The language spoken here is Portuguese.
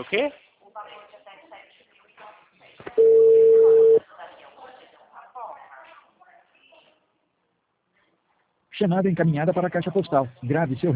o quê? Chamada encaminhada para a caixa postal. Grave seu